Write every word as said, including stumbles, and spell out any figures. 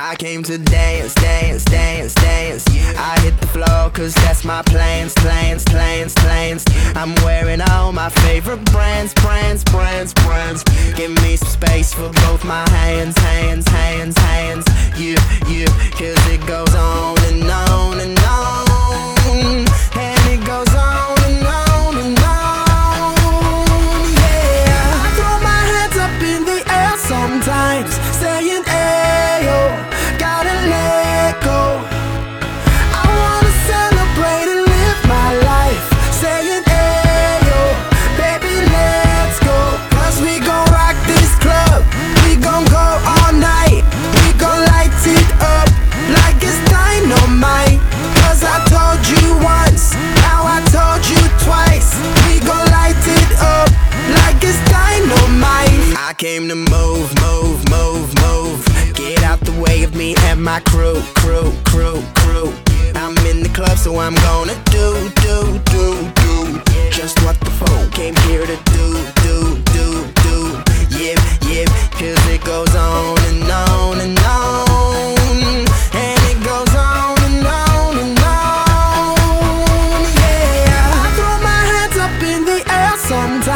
I came to dance, dance, dance, dance. I hit the floor cause that's my plans, plans, plans, plans. I'm wearing all my favorite brands, brands, brands, brands. Give me some space for both my hands, hands, hands, hands. Yeah, yeah, cause it goes on and on and on. And it goes on and on and on. Yeah, I throw my hands up in the air sometimes, saying ayo, gotta let go. I wanna celebrate and live my life, saying ayo, baby let's go. Cause we gon' rock this club, we gon' go all night. We gon' light it up like it's dynamite. Cause I told you once, now I told you twice. We gon' light it up like it's dynamite. I came to move, move, move, move. Get out the way of me and my crew, crew, crew, crew. I'm in the club, so I'm gonna do, do, do, do just what the phone came here to do, do, do, do. Yeah, yeah, cause it goes on and on and on. And it goes on and on and on. Yeah, I throw my hands up in the air sometimes,